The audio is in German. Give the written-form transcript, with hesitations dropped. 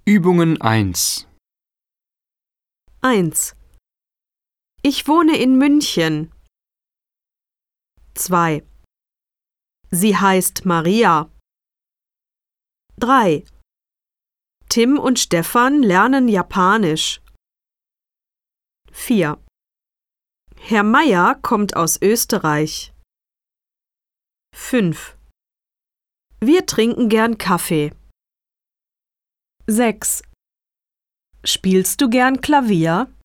Übungen 1. 1. Ich wohne in München. 2. Sie heißt Maria. 3. Tim und Stefan lernen Japanisch. 4. Herr Meier kommt aus Österreich. 5. Wir trinken gern Kaffee. 6. Spielst du gern Klavier?